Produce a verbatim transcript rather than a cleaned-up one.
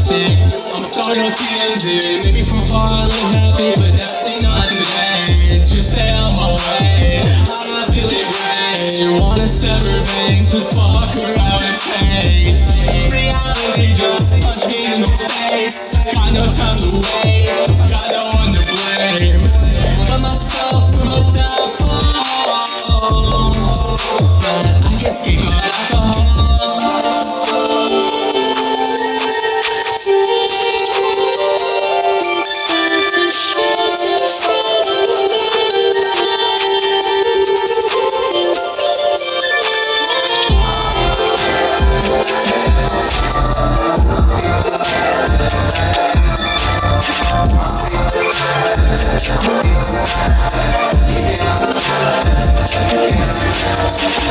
nothing. I'ma start no tears in. Maybe from afar I look happy, but definitely not today. Just stay on my way. How do I feel it rain? Wanna sever veins to fuck around and fade. Reality just punch me in the face. Got no time to wait, got no one to blame but myself from a downfall. But I can escape my alcohol. We'll be right back.